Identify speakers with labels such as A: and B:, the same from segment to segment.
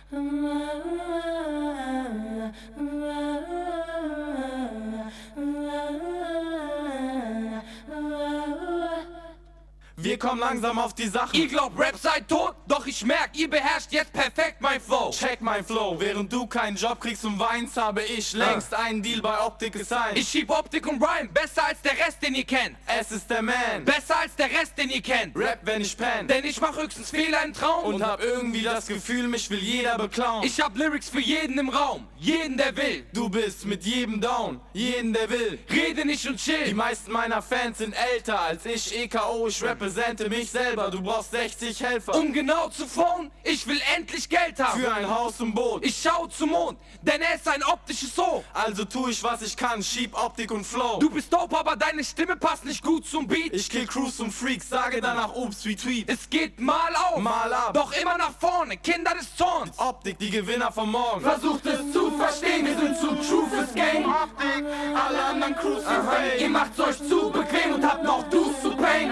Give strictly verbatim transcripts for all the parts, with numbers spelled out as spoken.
A: Wir kommen langsam auf die Sachen. Ihr glaubt, Rap sei tot, doch ich merk, ihr beherrscht jetzt perfekt mein Flow. Check mein Flow, während du keinen Job kriegst und weinst, habe ich längst einen Deal bei Optik gesigned. Ich schieb Optik und Rhyme, besser als der Rest, den ihr kennt. Es ist der Man, besser als der Rest, den ihr kennt. Rap, wenn ich pen, denn ich mach höchstens Fehler im Traum und hab irgendwie das Gefühl, mich will jeder beklauen. Ich hab Lyrics für jeden im Raum, jeden der will. Du bist mit jedem down, jeden der will. Rede nicht und chill. Die meisten meiner Fans sind älter als ich, E K O, ich rappe Präsente mich selber, du brauchst sechzig Helfer. Um genau zu phone, ich will endlich Geld haben. Für ein Haus und Boot. Ich schau zum Mond, denn er ist ein optisches So. Also tu ich, was ich kann, schieb Optik und Flow. Du bist dope, aber deine Stimme passt nicht gut zum Beat. Ich kill Crews und Freaks, sage danach Ups wie Tweet. Es geht mal auf, mal ab, doch immer nach vorne, Kinder des Zorns. Optik, die Gewinner von morgen. Versucht es zu verstehen, wir sind zu true fürs Game. Optik, alle anderen Crews sind fake. Ihr macht's euch zu bequem und habt noch Dudes zu Pain.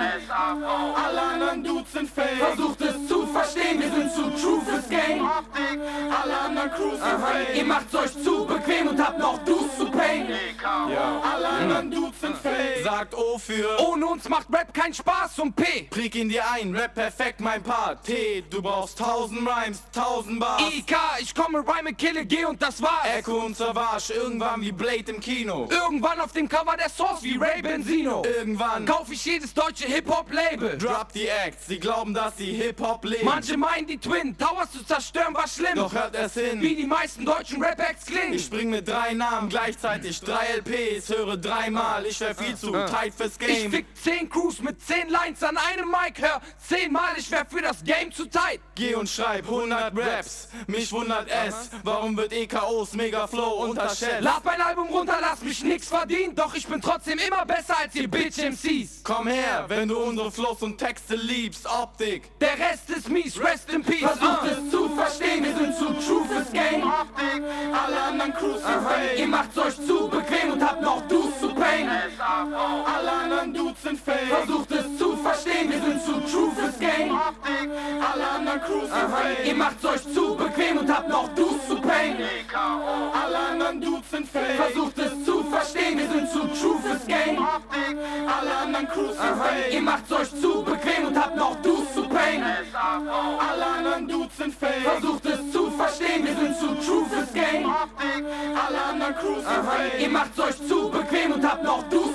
A: Alle anderen Dudes sind fake. Versucht es zu verstehen, wir sind zu true fürs Game. Optik, alle anderen Crews sind fake. Ihr macht's euch zu bequem und habt noch Dudes zu Pain. Ja. Alle anderen Dudes sind fake. Sagt O für ohne uns macht Rap keinen Spaß und P. Präg in dir ein, Rap perfekt mein Part. T, du brauchst tausend Rhymes, tausend Bars. I K, ich komme, rhyme, kille, geh und das war's. Echo und Savage, irgendwann wie Blade im Kino. Irgendwann auf dem Cover der Source wie Ray Benzino. Irgendwann kauf ich jedes deutsche Hip-Hop-Label. Drop die Acts, sie glauben, dass sie Hip-Hop leben. Manche meinen die Twin Towers zu zerstören war schlimm. Doch hört es hin, wie die meisten deutschen Rap-Acts klingen. Ich spring mit drei Namen gleichzeitig, drei L Ps, höre dreimal. Ich wär viel zu tight fürs Game. Ich fick zehn Crews mit zehn Lines an einem Mic, hör zehnmal, ich wär für das Game zu tight. Geh und schreib hundert Raps, mich wundert es, warum wird E K Os Mega Flow unterschätzt. Lad mein Album runter, lass mich nix verdienen, doch ich bin trotzdem immer besser als ihr Bitch M Cs. Komm her, wenn du unsere Flows und Texte liebst, Optik. Der Rest ist mies, rest in peace. Versucht uh. es zu verstehen, wir sind zu true fürs Game. Optik, alle anderen Crews sind fake. Ihr macht's euch zu bequem und habt noch Dudes zu Pain. Alle anderen Dudes sind fake. Versucht es zu verstehen, wir sind zu true fürs Game. Optik, alle anderen Crews sind fake. Ihr macht's euch zu bequem und habt noch Dudes zu Pain. Alle anderen Dudes sind fake. Versucht es zu verstehen, wir sind zu true fürs Game. Optik, alle anderen Crews sind fake. Ihr macht's euch zu bequem und habt noch Dudes zu Pain. Alle anderen Dudes sind fake. Versucht es zu verstehen, wir sind zu true fürs Game. Optik, alle anderen Crews sind fake. Ihr macht's euch zu bequem und habt noch Dudes